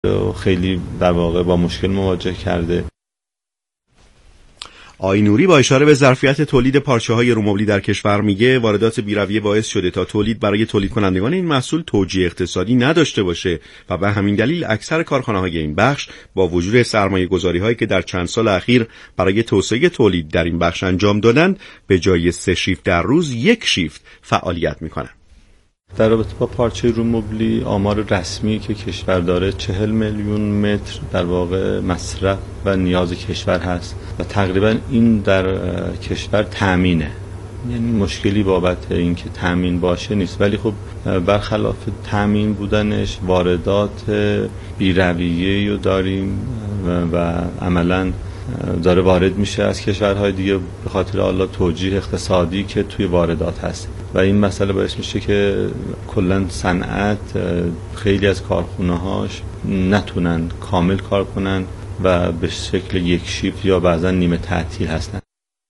خیلی در واقع با مشکل مواجه کرده. آقای نوری با اشاره به ظرفیت تولید پارچه‌های رومبلی در کشور میگه واردات بی‌رویه باعث شده تا تولید برای تولید کنندگان این محصول توجیه اقتصادی نداشته باشه و به همین دلیل اکثر کارخانه‌های این بخش با وجود سرمایه‌گذاری‌هایی که در چند سال اخیر برای توسعه تولید در این بخش انجام دادند به جای 3 شیفت در روز 1 شیفت فعالیت می‌کنند. در رابطه با پارچه رومبلی آمار رسمی که کشور داره 40 میلیون متر در واقع مصرف و نیاز کشور هست و تقریبا این در کشور تامینه، یعنی مشکلی بابت اینکه تامین باشه نیست، ولی خب برخلاف تامین بودنش واردات بی‌رویه‌ای رو داریم و عملاً داره وارد میشه از کشورهای دیگه به خاطر حالا توجیه اقتصادی که توی واردات هست و این مسئله باعث میشه که کلا صنعت خیلی از کارخونه‌هاش نتونن کامل کار کنن و به شکل 1 شیفت یا بعضا نیمه تعطیل هستن.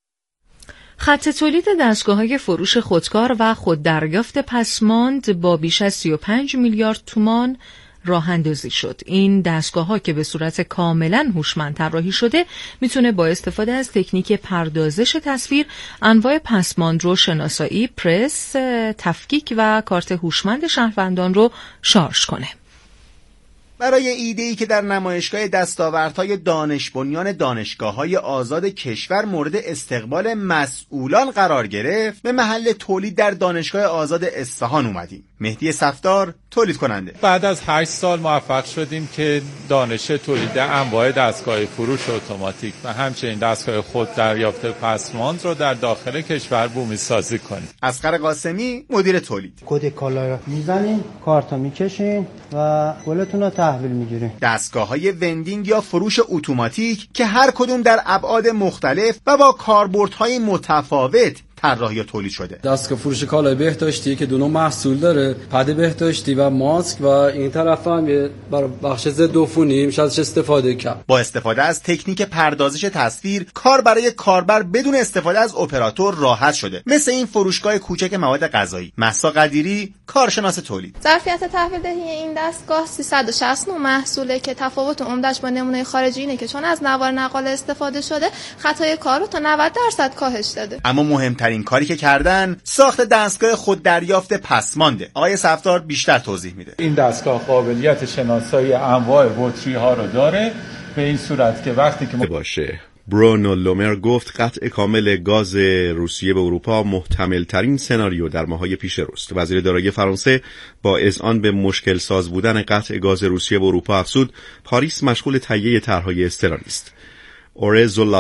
خط تولید دستگاه‌های فروش خودکار و خوددریافت پسماند با بیش از 35 میلیارد تومان راه اندازی شد. این دستگاه‌ها که به صورت کاملاً هوشمند طراحی شده میتونه با استفاده از تکنیک پردازش تصویر انواع پسماند رو شناسایی، پرس، تفکیک و کارت هوشمند شهروندان رو شارژ کنه. برای ایده‌ای که در نمایشگاه دستاوردهای دانش بنیان دانشگاه‌های آزاد کشور مورد استقبال مسئولان قرار گرفت، به محل تولید در دانشگاه آزاد اصفهان اومدیم. مهدی صفدار تولید کننده. بعد از 8 سال موفق شدیم که دانش تولید انواع دستگاه فروش اتوماتیک و همچنین دستگاه خود دریافت پسماند رو در داخل کشور بومی سازی کنیم. اصغر قاسمی مدیر تولید. کد کالا میزنین، کارتا میکشین و گلتون رو تحویل میگیرین. دستگاه‌های وندینگ یا فروش اتوماتیک که هر کدوم در ابعاد مختلف و با کاربردهای متفاوت طراحی تولید شده. دستگاه فروش کالای بهداشتی که دو نوع محصول داره، پد بهداشتی و ماسک، و این طرف هم برای بخش ضد عفونی میشه ازش استفاده کرد. با استفاده از تکنیک پردازش تصویر، کار برای کاربر بدون استفاده از اپراتور راحت شده. مثل این فروشگاه کوچک مواد غذایی. مهسا قدیری، کارشناس تولید. ظرفیت تحویل دهی این دستگاه 360 نوع محصوله که تفاوت عمده‌اش با نمونه خارجی اینه که چون از نوار نقاله استفاده شده، خطای کار رو تا 90% کاهش داده. اما مهمترین کاری که کردن ساخت دستگاه خود دریافت پسمانده. آقای صفدار بیشتر توضیح میده. این دستگاه قابلیت شناسایی انواع بطری ها رو داره به این صورت که وقتی که باشه. برونو لومر گفت قطع کامل گاز روسیه به اروپا محتمل ترین سناریو در ماه‌های پیش روست. وزیر دارایی فرانسه با اذعان به مشکل ساز بودن قطع گاز روسیه به اروپا افزود پاریس مشغول تهیه طرح‌های اضطراری است. اورزولا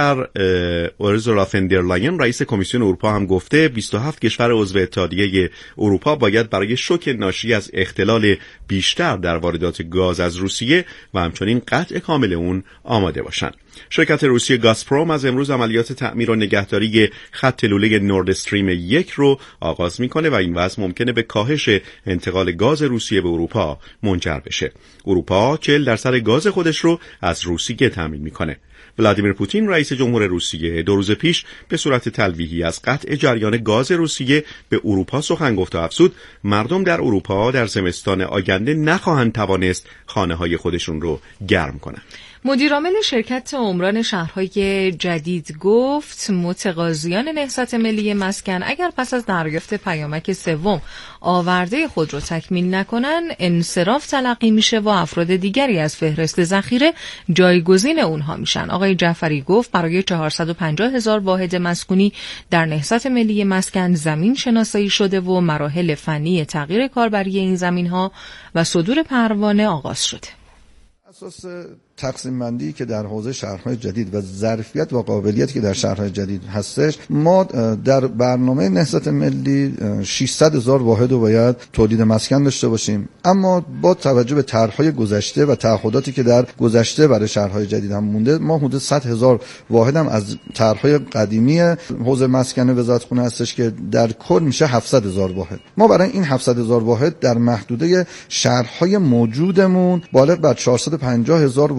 فن در لاین رئیس کمیسیون اروپا هم گفته 27 کشور عضو اتحادیه اروپا باید برای شوک ناشی از اختلال بیشتر در واردات گاز از روسیه و همچنین قطع کامل اون آماده باشند. شرکت روسیه گازپروم از امروز عملیات تعمیر و نگهداری خط لوله نورد استریم 1 رو آغاز میکنه و این وضع ممکنه به کاهش انتقال گاز روسیه به اروپا منجر بشه. اروپا 40% گاز خودش رو از روسیه تامین میکنه. ولادیمیر پوتین رئیس جمهور روسیه 2 روز پیش به صورت تلویحی از قطع جریان گاز روسیه به اروپا سخن گفت و افزود مردم در اروپا در زمستان آینده نخواهند توانست خانه‌های خودشون رو گرم کنند. مدیرعامل شرکت عمران شهرهای جدید گفت متقاضیان نهضت ملی مسکن اگر پس از دریافت پیامک سوم آورده خود را تکمیل نکنن انصراف تلقی میشه و افراد دیگری از فهرست ذخیره جایگزین اونها میشن. آقای جعفری گفت برای 450,000 واحد مسکونی در نهضت ملی مسکن زمین شناسایی شده و مراحل فنی تغییر کاربری این زمینها و صدور پروانه آغاز شده. اساس تقسیم بندی که در حوزه شهرهای جدید و ظرفیت و قابلیتی که در شهرهای جدید هستش، ما در برنامه نهضت ملی 600,000 واحد رو باید تولید مسکن داشته باشیم، اما با توجه به طرح‌های گذشته و تعهداتی که در گذشته برای شهرهای جدید هم مونده، ما حدود 100,000 واحد هم از طرح‌های قدیمی حوزه مسکن وزارتخونه هستش که در کل میشه 700,000 واحد. ما برای این 700,000 واحد در محدوده شهرهای موجودمون بالغ بر 450,000 واحد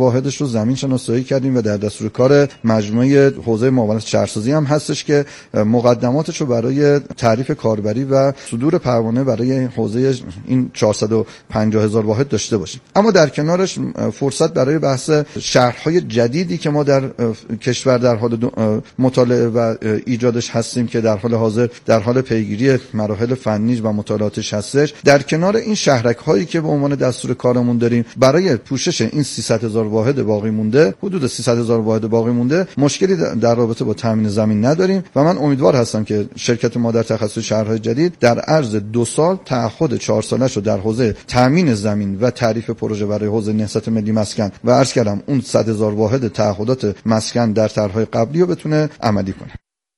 واحدش رو زمین شناسایی کردیم و در دستور کار مجموعه حوزه معاونت شهرسازی هم هستش که مقدماتش رو برای تعریف کاربری و صدور پروانه برای حوزه این 450,000 واحد داشته باشیم. اما در کنارش فرصت برای بحث شهرهای جدیدی که ما در کشور در حال مطالعه و ایجادش هستیم که در حال حاضر در حال پیگیری مراحل فنی و مطالعاتش هستش. در کنار این شهرک هایی که به عنوان دستور کارمون داریم برای پوشش این 300,000 واحد باقی مونده، حدود 300,000 واحد باقی مونده، مشکلی در رابطه با تامین زمین نداریم و من امیدوار هستم که شرکت ما در تخصص شهرهای جدید در عرض 2 سال تعهد 4 سالش رو در حوزه تامین زمین و تعریف پروژه برای حوزه نهضت ملی مسکن و عرض کردم اون 100,000 واحد تعهدات مسکن در طرح‌های قبلی رو بتونه عملی کنه.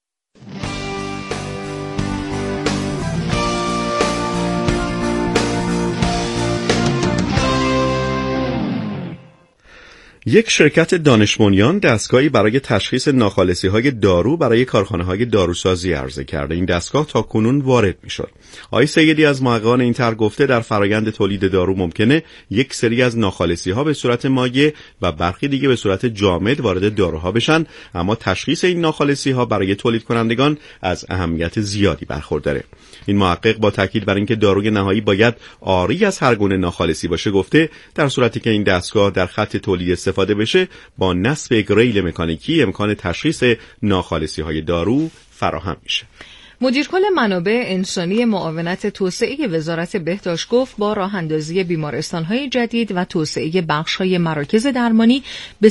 یک شرکت دانش بنیان دستگاهی برای تشخیص ناخالصی‌های دارو برای کارخانه‌های داروسازی عرضه کرده. این دستگاه تا کنون وارد می‌شد. آقای سیدی از محققان این طرح گفته در فرایند تولید دارو ممکنه یک سری از ناخالصی‌ها به صورت مایع و برخی دیگه به صورت جامد وارد داروها بشن، اما تشخیص این ناخالصی‌ها برای تولید کنندگان از اهمیت زیادی برخورداره. این محقق با تاکید بر اینکه داروی نهایی باید عاری از هر گونه ناخالصی باشه گفته در صورتی که این دستگاه در خط تولید استفاده بشه با نصب یک ریل مکانیکی امکان تشخیص ناخالصی‌های دارو فراهم میشه. مدیرکل منابع انسانی معاونت توسعه وزارت بهداشت گفت با راه‌اندازی بیمارستان‌های جدید و توسعه بخش‌های مراکز درمانی به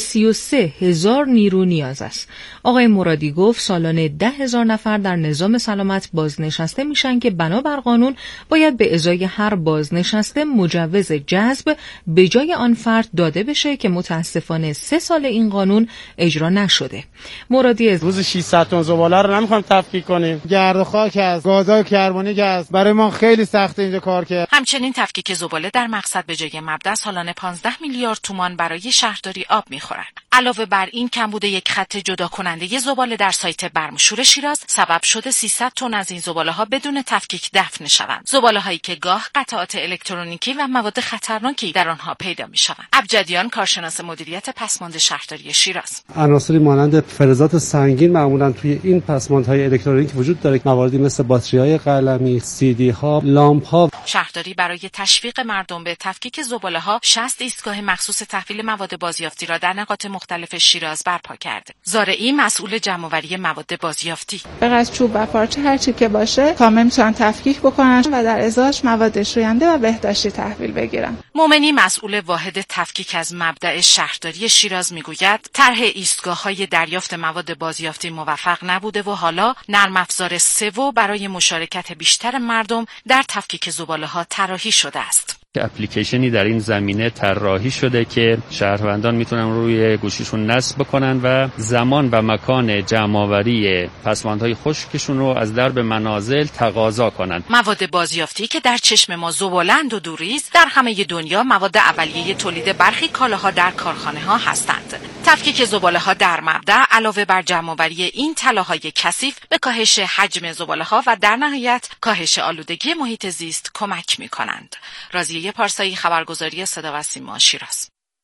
33,000 نیرو نیاز است. آقای مرادی گفت سالانه 10,000 نفر در نظام سلامت بازنشسته میشن که بنابر قانون باید به ازای هر بازنشسته مجوز جذب به جای آن فرد داده بشه که متاسفانه 3 سال این قانون اجرا نشده. مرادی روز 600 تن زباله رو نمی‌خوام تفکیک کنیم. خاک است، گازهای کربونیک است. برای ما خیلی سخته اینجا کار کرد. همچنین تفکیک زباله در مقصد به جای مبدا سالانه 15 میلیارد تومان برای شهرداری آب می‌خورد. علاوه بر این کمبود یک خط جدا کننده زباله در سایت برمشور شیراز سبب شده 300 تن از این زباله‌ها بدون تفکیک دفن شوند. زباله‌هایی که گاه قطعات الکترونیکی و مواد خطرناکی در آنها پیدا می‌شوند. ابجدیان کارشناس مدیریت پسماند شهرداری شیراز: عناصری مانند فلزات سنگین معمولاً توی این پسماندهای الکترونیکی وجود داره. مواردی مثل باتری‌های قلمی، CD-ها، لامپ‌ها. شهرداری برای تشویق مردم به تفکیک زباله‌ها 60 ایستگاه مخصوص تحویل مواد بازیافتی را در نقاط مختلف شیراز برپا کرده. زارعی مسئول جمع‌آوری مواد بازیافتی: از چوب و پارچه هر چی که باشه کامل میتونن تفکیک بکنن و در ازاش مواد شوینده و بهداشتی تحویل بگیرن. مومنی مسئول واحد تفکیک از مبدأ شهرداری شیراز میگوید طرح ایستگاه‌های دریافت مواد بازیافتی موفق نبوده و حالا نرم افزار سو برای مشارکت بیشتر مردم در تفکیک زباله‌ها طراحی شده است. اپلیکیشنی در این زمینه طراحی شده که شهروندان میتونن روی گوشیشون نصب بکنن و زمان و مکان جمع‌آوری پسماندهای خشکشون رو از درب منازل تقاضا کنن. مواد بازیافتی که در چشم ما زباله‌اند و دوریز در همه دنیا مواد اولیه تولید برخی کالاها در کارخانه‌ها هستند. تفکیک زباله‌ها در مبدأ علاوه بر جمع‌آوری این طلاهای کثیف به کاهش حجم زباله‌ها و در نهایت کاهش آلودگی محیط زیست کمک می‌کنند. رازیه پارسایی، خبرگزاری صدا و سیما، شیراز.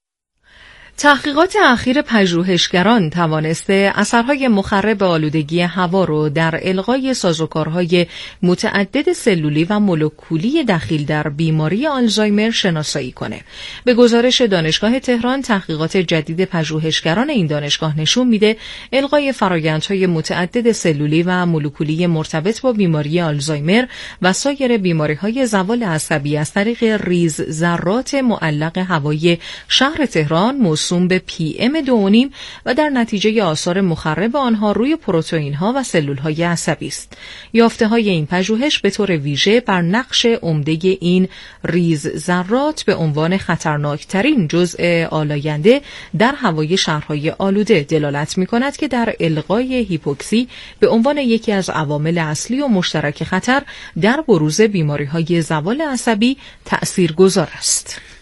تحقیقات اخیر پژوهشگران توانسته اثرهای مخرب آلودگی هوا رو در الغای سازوکارهای متعدد سلولی و مولکولی دخیل در بیماری آلزایمر شناسایی کنه. به گزارش دانشگاه تهران، تحقیقات جدید پژوهشگران این دانشگاه نشون میده الغای فرآیندهای متعدد سلولی و مولکولی مرتبط با بیماری آلزایمر و سایر بیماری‌های زوال عصبی از طریق ریز ذرات معلق هوایی شهر تهران به PM2.5 و در نتیجه آثار مخرب آنها روی پروتئین‌ها و سلول‌های عصبی است. یافته‌های این پژوهش به طور ویژه بر نقش عمده این ریز ذرات به عنوان خطرناکترین جزء آلاینده در هوای شهرهای آلوده دلالت می‌کند که در الغای هیپوکسی به عنوان یکی از عوامل اصلی و مشترک خطر در بروز بیماری‌های زوال عصبی تأثیرگذار است.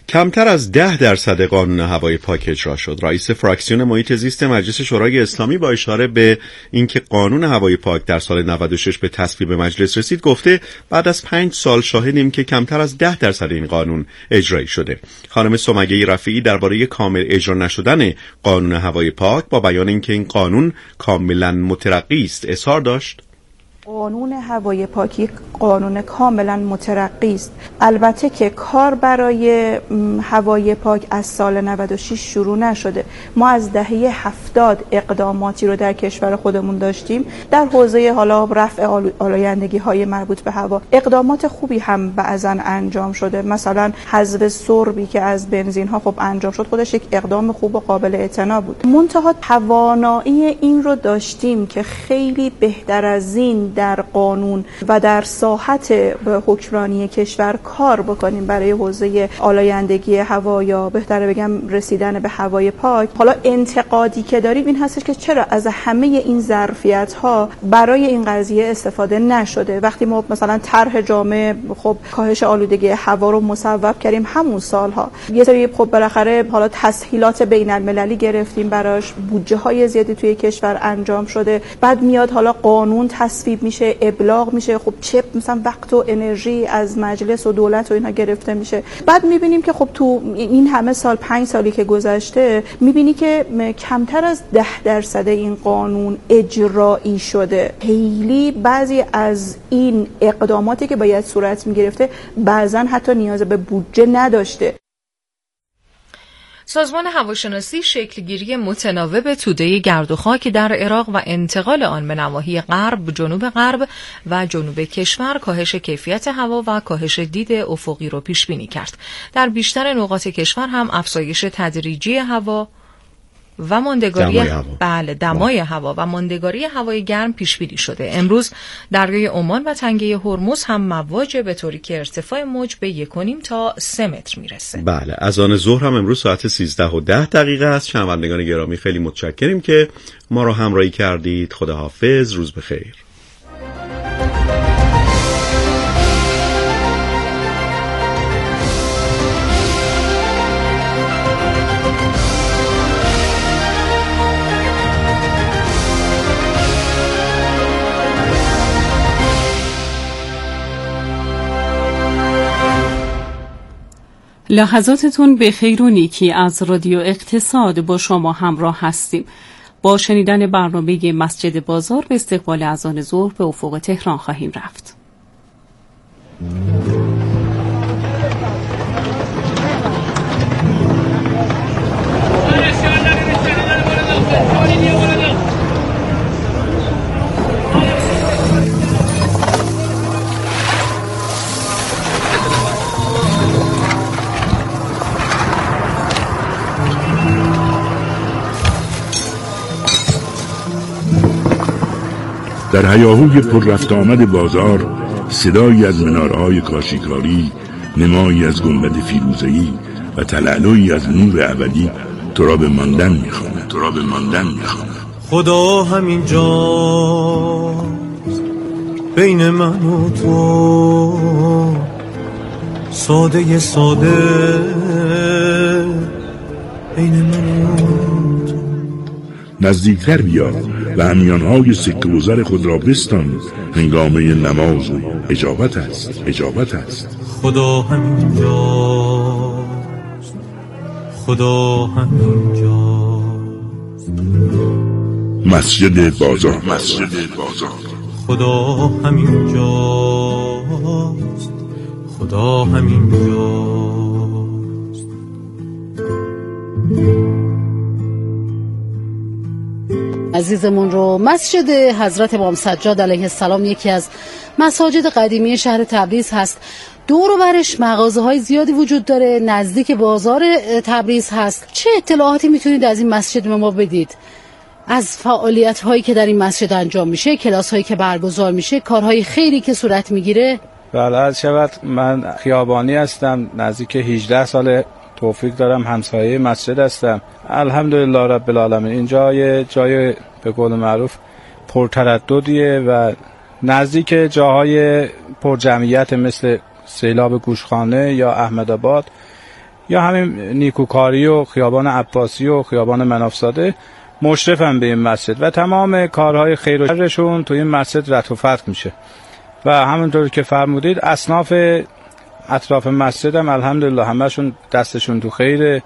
کمتر از 10% قانون هوای پاک اجرا شد. رئیس فراکسیون محیط زیست مجلس شورای اسلامی با اشاره به اینکه قانون هوای پاک در سال 96 به تصویب مجلس رسید گفته بعد از 5 سال شاهدیم که کمتر از 10% این قانون اجرایی شده. خانم سمیه رفیعی درباره کامل اجرا نشدن قانون هوای پاک با بیان اینکه این قانون کاملا مترقی است اظهار داشت. قانون هوای پاکی قانون کاملا مترقی است. البته که کار برای هوای پاک از سال 96 شروع نشده. ما از دهه 70 اقداماتی رو در کشور خودمون داشتیم در حوزه حالا رفع آلایندگی های مربوط به هوا. اقدامات خوبی هم بعضا انجام شده، مثلا حذف سربی که از بنزین ها خب انجام شد، خودش یک اقدام خوب و قابل اعتنا بود. منتها توانایی این رو داشتیم که خیلی بهتر از این در قانون و در ساحت حکمرانی کشور کار بکنیم برای حوزه آلایندگی هوا یا بهتره بگم رسیدن به هوای پاک. حالا انتقادی که داریم این هستش که چرا از همه این ظرفیت ها برای این قضیه استفاده نشده. وقتی ما مثلا طرح جامع خب کاهش آلودگی هوا رو مصوب کردیم همون سالها، یه سری خب بالاخره حالا تسهیلات بین المللی گرفتیم براش، بودجه های زیادی توی کشور انجام شده، بعد میاد حالا قانون تصویب میشه، ابلاغ میشه، خب چه مثلا وقت و انرژی از مجلس و دولت و اینها گرفته میشه. بعد میبینیم که خب تو این همه سال 5 سالی که گذشته میبینی که کمتر از 10% این قانون اجرایی شده. خیلی بعضی از این اقداماتی که باید صورت میگرفته بعضا حتی نیاز به بودجه نداشته. سازمان هواشناسی شکلگیری متناوب توده گرد و خاک در عراق و انتقال آن به نواحی غرب، جنوب غرب و جنوب کشور کاهش کیفیت هوا و کاهش دید افقی رو پیش بینی کرد. در بیشتر نقاط کشور هم افزایش تدریجی هوا و دمای هوا و ماندگاری هوای گرم پیش بینی شده. امروز دریای عمان و تنگه هرمز هم مواج به طوری که ارتفاع موج به 1.5 تا 3 متر میرسه. بله، از آن ظهر هم امروز ساعت 13:10 است. شنوندگان گرامی خیلی متشکریم که ما را همراهی کردید. خداحافظ، روز بخیر. لحظاتتون به خیر و نیکی از رادیو اقتصاد با شما همراه هستیم. با شنیدن برنامه مسجد بازار به استقبال اذان ظهر به افق تهران خواهیم رفت. در هیاهوی پر رفت آمد بازار صدایی از منارهای کاشیکاری، نمایی از گنبد فیروزه‌ای و تلالویی از نور ابدی تو را به ماندن می‌خواند. خدا همین جاست بین من و تو، ساده بین من و تو. نزدیکتر بیا و همیانهای سکه و زر خود را بستان، هنگامه نماز و اجابت است. خدا همین جاست، خدا همین جاست. مسجد بازار. خدا همین جاست، خدا همین جاست. عزیزمون رو مسجد حضرت امام سجاد علیه السلام یکی از مساجد قدیمی شهر تبریز هست. دور و برش مغازه‌های زیادی وجود داره، نزدیک بازار تبریز هست. چه اطلاعاتی میتونید از این مسجد به ما بدید؟ از فعالیت‌هایی که در این مسجد انجام میشه، کلاس‌هایی که برگزار میشه، کارهای خیری که صورت میگیره؟ بله، از شود من خیابانی هستم، نزدیک 18 سال توفیق دارم، همسایه مسجد هستم. الحمدلله رب العالمین. اینجا جای به قول معروف پرترددیه و نزدیک جاهای پر جمعیت مثل سیلاب گوشخانه یا احمدآباد یا همین نیکوکاری و خیابان عباسی و خیابان منافزاده مشرفن به این مسجد و تمام کارهای خیر و شرشون تو این مسجد رفع و فتح میشه و همونطور که فرمودید اصناف اطراف مسجد هم الحمدلله همشون دستشون تو خیره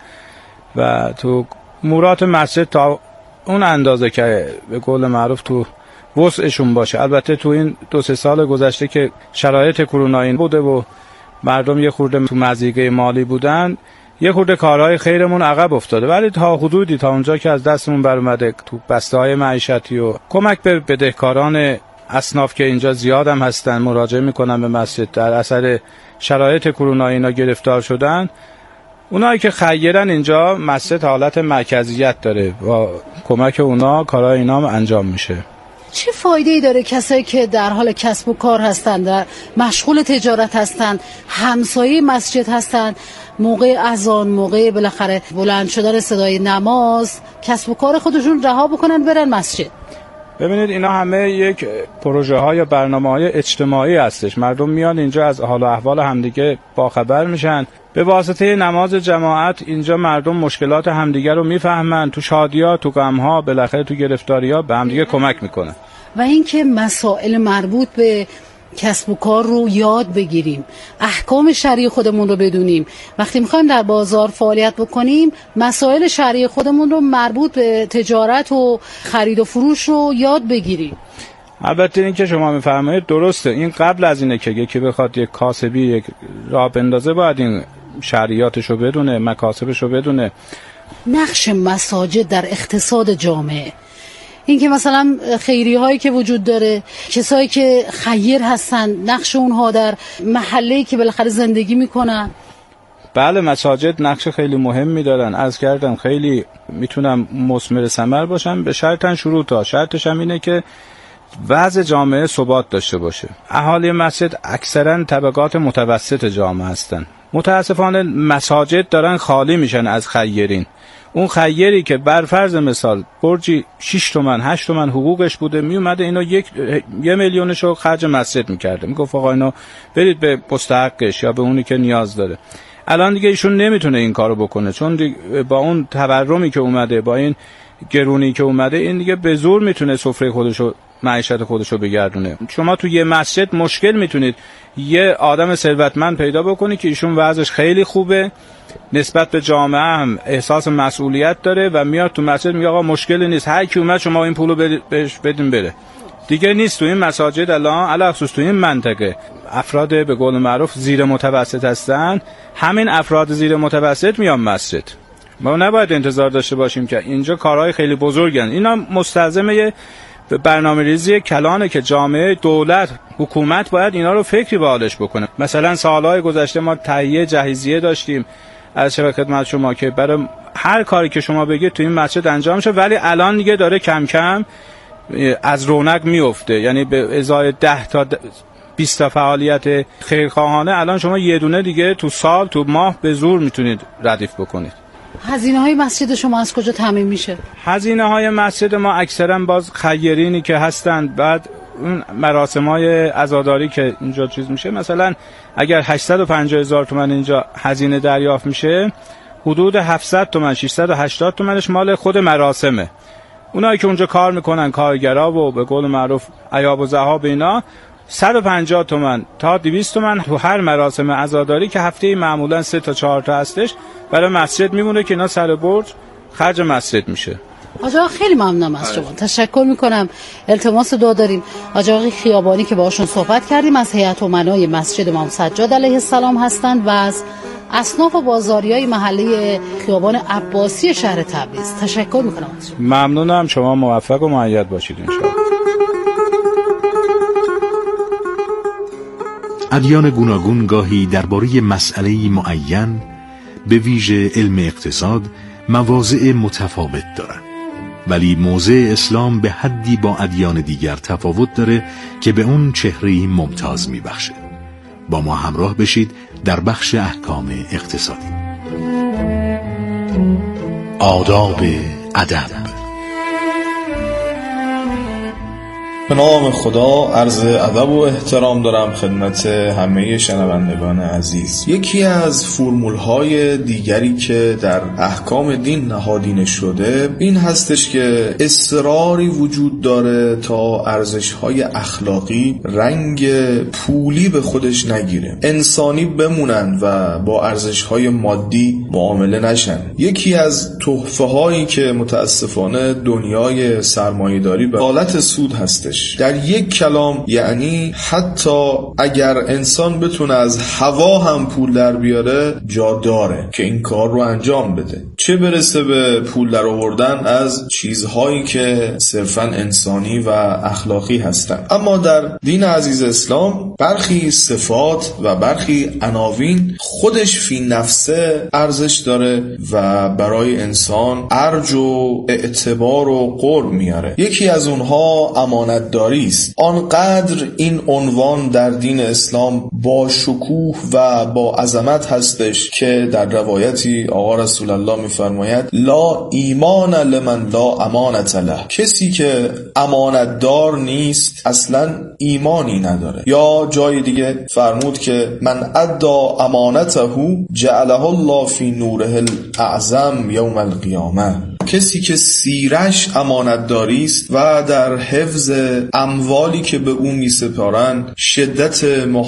و تو مورات مسجد تا اون اندازه که به قول معروف تو وسعشون باشه. البته تو این 2-3 سال گذشته که شرایط کرونایی بوده و مردم یه خورده تو مضیقه مالی بودن، یه خورده کارهای خیرمون عقب افتاده، ولی تا حدودی تا اونجا که از دستمون بر اومده تو بسته‌های معیشتی و کمک به بدهکاران اصناف که اینجا زیاد هم هستن مراجعه میکنن به مسجد در اثر شرایط کرونایی اینا گرفتار شدن، اونایی که خیرن اینجا مسجد حالت مرکزیت داره و کمک اونا کارهای اینا هم انجام میشه. چه فایده‌ای داره کسایی که در حال کسب و کار هستن، در مشغول تجارت هستن، همسایه مسجد هستن، موقع اذان، موقع بالاخره بلند شدن صدای نماز کسب و کار خودشون رها بکنن برن مسجد؟ ببینید اینا همه یک پروژه ها یا برنامه های اجتماعی هستش. مردم میان اینجا از حال و احوال همدیگه باخبر میشن. به واسطه نماز جماعت اینجا مردم مشکلات همدیگه رو میفهمن، تو شادی‌ها، تو غم‌ها، بالاخره تو گرفتاری‌ها به همدیگه کمک میکنن. و اینکه مسائل مربوط به کسب و کار رو یاد بگیریم، احکام شرعی خودمون رو بدونیم، وقتی میخوایم در بازار فعالیت بکنیم مسائل شرعی خودمون رو مربوط به تجارت و خرید و فروش رو یاد بگیریم. البته این که شما میفرمایید درسته، این قبل از اینه که یکی بخواد یک کاسبی یک راه بندازه باید این شرعیاتشو بدونه، مکاسبشو بدونه. نقش مساجد در اقتصاد جامعه، این که مثلا خیری هایی که وجود داره، کسایی که خیر هستن، نقش اونها در محله‌ای که بالاخره زندگی میکنن. بله مساجد نقش خیلی مهمی دارن، عرض کردم خیلی میتونم مثمر ثمر باشن به شرطن شروطا. شرطش هم اینه که وضع جامعه ثبات داشته باشه. اهالی مسجد اکثرا طبقات متوسط جامعه هستن. متاسفانه مساجد دارن خالی میشن از خیرین. اون خیری که بر فرض مثال برجی 6 تومن 8 تومن حقوقش بوده میومده اینو 1 میلیونشو خرج مسجد میکرده، میگفت آقا اینو برید به مستحقش یا به اونی که نیاز داره. الان دیگه ایشون نمیتونه این کارو بکنه، چون با اون تورمی که اومده، با این گرونی که اومده، این دیگه به زور میتونه سفره خودشو معیشت خودشو بگردونه. شما تو یه مسجد مشکل میتونید یه آدم ثروتمند پیدا بکنید که ایشون وضعش خیلی خوبه، نسبت به جامعه هم احساس مسئولیت داره و میاد تو مسجد میگه آقا مشکلی نیست، هر کی اومد شما این پولو بهش بدین بره. دیگه نیست. تو این مساجد الان علاوه خصوص تو این منطقه افراد به قول معروف زیر متوسط هستن، همین افراد زیر متوسط میان مسجد. ما نباید انتظار داشته باشیم که اینجا کارهای خیلی بزرگن. اینا مستلزم برنامه‌ریزی کلانه که جامعه، دولت، حکومت باید اینا رو فکری به حالش بکنه. مثلا سالهای گذشته ما تهیه جهیزیه داشتیم از شبکه خدمت شما که برای هر کاری که شما بگید تو این مسجد انجام شه، ولی الان دیگه داره کم کم از رونق میفته. یعنی به ازای 10 تا 20 تا فعالیت خیرخواهانه الان شما یه دونه دیگه تو سال تو ماه به زور میتونید ردیف بکنید. هزینه های مسجد شما از کجا تامین میشه؟ هزینه های مسجد ما اکثرا باز خیرینی که هستند، بعد اون مراسم‌های عزاداری که اینجا چیز میشه، مثلا اگر 850,000 تومان اینجا هزینه دریافت میشه، حدود 700 تومان 680 تومانش مال خود مراسمه. اونایی که اونجا کار میکنن، کارگرا و به قول معروف عیاب و ذهاب اینا، 150 تومان تا 200 تومان تو هر مراسم عزاداری که هفته‌ای معمولا 3 تا 4 تا هستش برای مسجد میمونه که اینا سر برج خرج مسجد میشه. آقا خیلی ممنونم از شما، تشکر میکنم. التماس دعا داریم آقای خیابانی که باهاشون صحبت کردیم، از هیئت امنای مسجد امام سجاد علیه السلام هستند و از اصناف و بازاریای محله خیابان عباسی شهر تبریز. تشکر میکنم از شما. ممنونم، شما موفق و مؤید باشید ان شاء الله. ادیان گوناگون گاهی درباره مسئله‌ای معین، به ویژه علم اقتصاد، مواضع متفاوت دارند، ولی موضع اسلام به حدی با ادیان دیگر تفاوت داره که به اون چهره‌ای ممتاز میبخشه. با ما همراه بشید در بخش احکام اقتصادی. آداب ادب. به نام خدا عرض ادب و احترام دارم خدمت همه شنوندگان عزیز. یکی از فرمول‌های دیگری که در احکام دین نهادینه شده این هستش که اصراری وجود داره تا ارزش‌های اخلاقی رنگ پولی به خودش نگیره، انسانی بمونن و با ارزش‌های مادی معامله نشن. یکی از تحفه‌هایی که متاسفانه دنیای سرمایه‌داری به حالت سود هستش. در یک کلام یعنی حتی اگر انسان بتونه از هوا هم پول در بیاره جا داره که این کار رو انجام بده، چه برسه به پول در آوردن از چیزهایی که صرفاً انسانی و اخلاقی هستن. اما در دین عزیز اسلام برخی صفات و برخی عناوین خودش فی نفسه ارزش داره و برای انسان ارج و اعتبار و قرب میاره. یکی از اونها امانت داری است. آنقدر این عنوان در دین اسلام با شکوه و با عظمت هستش که در روایتی آقا رسول الله میفرماید لا ایمان لمن لا امانت له، کسی که امانت دار نیست اصلا ایمانی نداره. یا جای دیگه فرمود که من ادى امانته جعله الله فی نوره الاعظم یوم القیامه، کسی که سیرش امانت داری است و در حفظ اموالی که به اون میسپارن شدت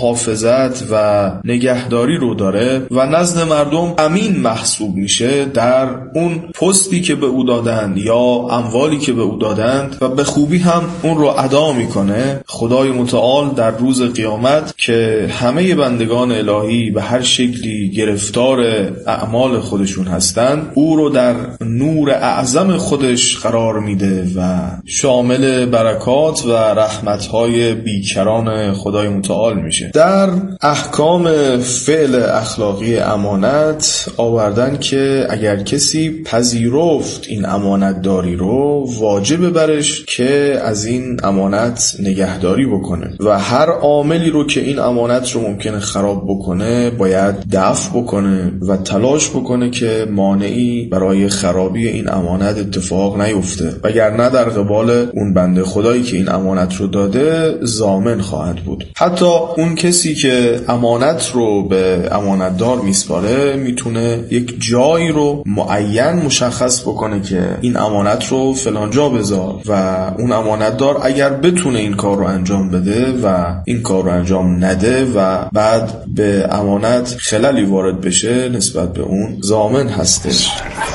محافظت و نگهداری رو داره و نزد مردم امین محسوب میشه در اون پستی که به او دادند یا اموالی که به او دادند و به خوبی هم اون رو ادا میکنه. خدای متعال در روز قیامت که همه بندگان الهی به هر شکلی گرفتار اعمال خودشون هستند او رو در نور اعظم خودش قرار میده و شامل برکات و رحمت‌های بیکران خدای متعال میشه. در احکام فعل اخلاقی امانت آوردن که اگر کسی پذیرفت این امانت داری رو واجب برش که از این امانت نگهداری بکنه و هر عاملی رو که این امانت رو ممکنه خراب بکنه باید دفع بکنه و تلاش بکنه که مانعی برای خرابی این امانت اتفاق نیفته، وگرنه در قبال اون بنده خدایی که این امانت رو داده ضامن خواهد بود. حتی اون کسی که امانت رو به امانتدار میسپاره میتونه یک جایی رو معین مشخص بکنه که این امانت رو فلان جا بذار و اون امانتدار اگر بتونه این کار رو انجام بده و این کار رو انجام نده و بعد به امانت خللی وارد بشه نسبت به اون ضامن هستش.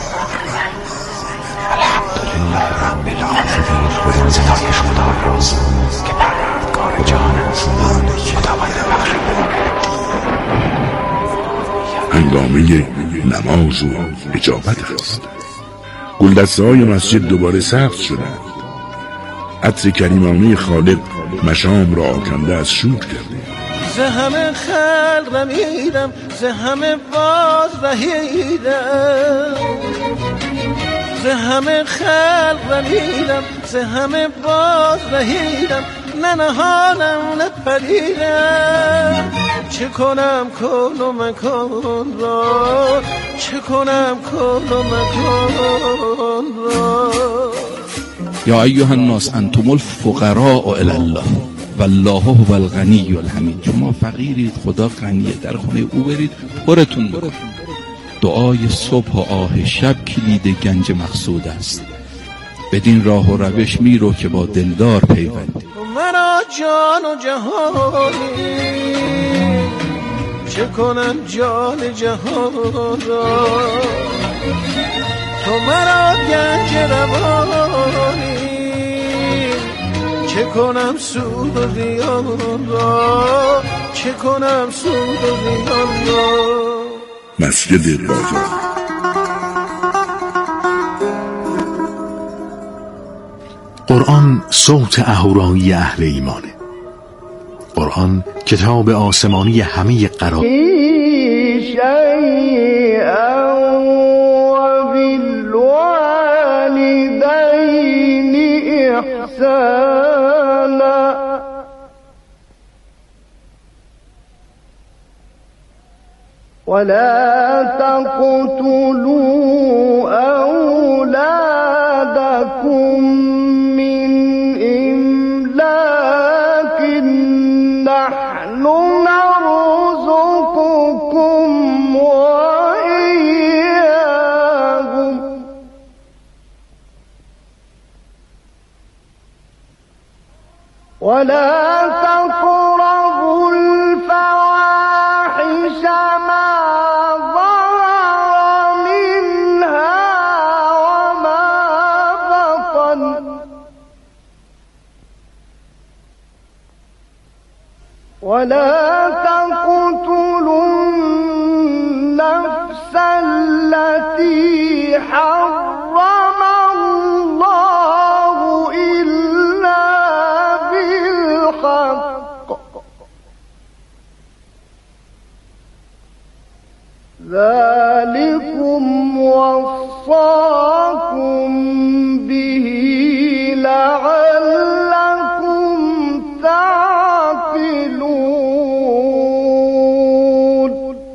هنگامه نماز و اجابت است. گلدسته های مسجد دوباره سبز شدند. عطر کریمانه خالق مشام را آکنده از شور کرده. ز همه خلق رمیدم، ز همه باز رهیدم، ز همه خلق رمیدم، ز همه باز رهیدم، نه نهانم نه پدیدم. چه کنم کن و مکان را، چه کنم کن و مکان را. یا ایها الناس انتم الفقراء الی الله والله هو الغنی الحمید. شما فقیرید، خدا غنیه، در خونه او برید پرتون بکن. دعای صبح و آه شب کلید گنج مقصود است. بدین راه و روش میرو که با دلدار پیوندی. مرا جان و جهانی، چه کنم جان جهان را. تو مرا گنج روانی، چه کنم سود و زیان را، چه کنم سود و زیان را. مسجد بازار. قرآن صوت اهورایی اهل ایمانه. قرآن کتاب آسمانی همه قرار. ولا تقتلوا أولادكم من إملاق ولا تقربوا الفواحش ما ظهر منها وما بطن ولا تقتلوا النفس التي حرم الله إلا بالحق ذلكم وصاكم به لعلكم تعقلون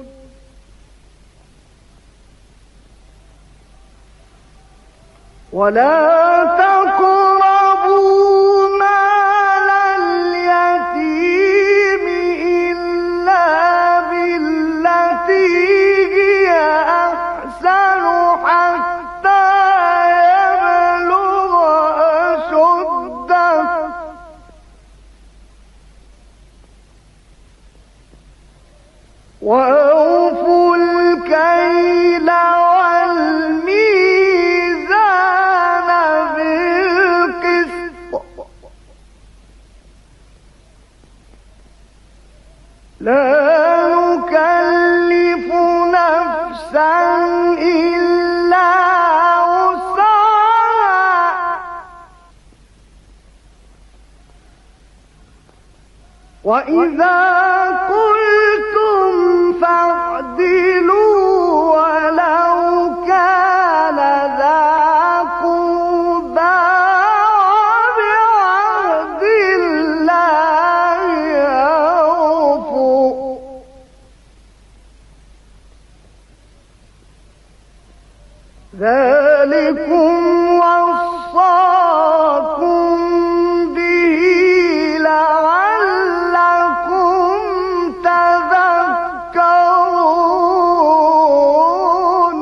ولا تقربوا مال اليتيم إلا بالتي هي أحسن حتى يبلغ أشده وأوفوا الكيل والميزان بالقسط لا نكلف نفسا إلا وسعها وإذا قلتم فاعدلوا ولو كان ذا قربى وبعهد الله أوفوا ذلكم وصاكم به لعلكم تذكرون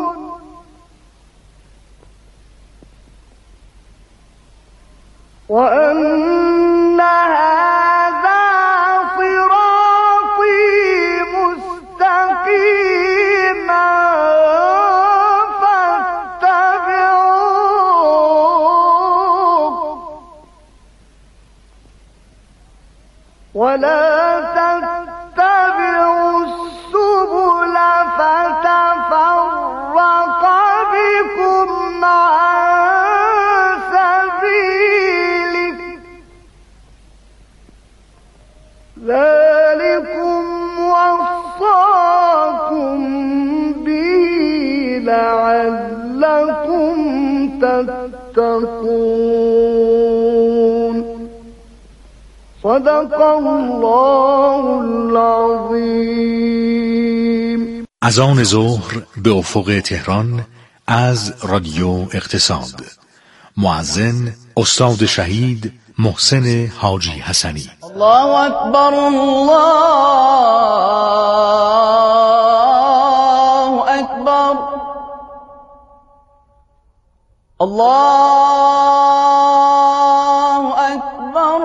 وأن هذا صراطي مستقيما فاتبعوه ولا تتبعوا السبل فتفرق بكم عن سبيله ذلكم وصاكم به لعلكم تتقون صدق الله العظیم. اذان ظهر به افق تهران از رادیو اقتصاد. مؤذن استاد شهید محسن حاجی حسنی. الله اکبر الله اکبر الله اکبر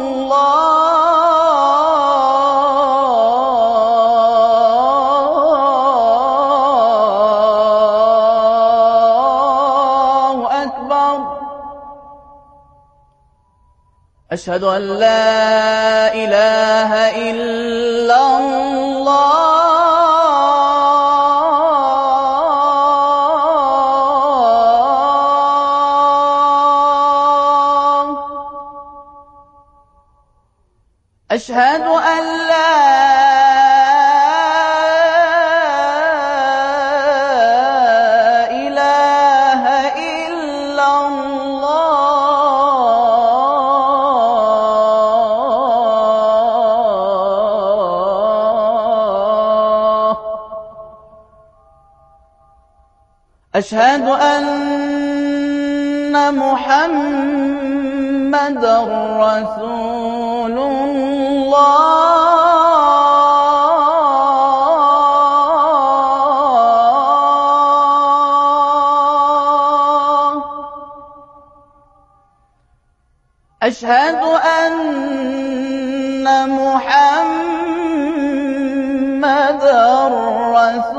الله اکبر اشهد ان لا اله الا الله أشهد أن لا إله إلا الله أشهد أن محمد رسول الله أشهد أن محمد رسول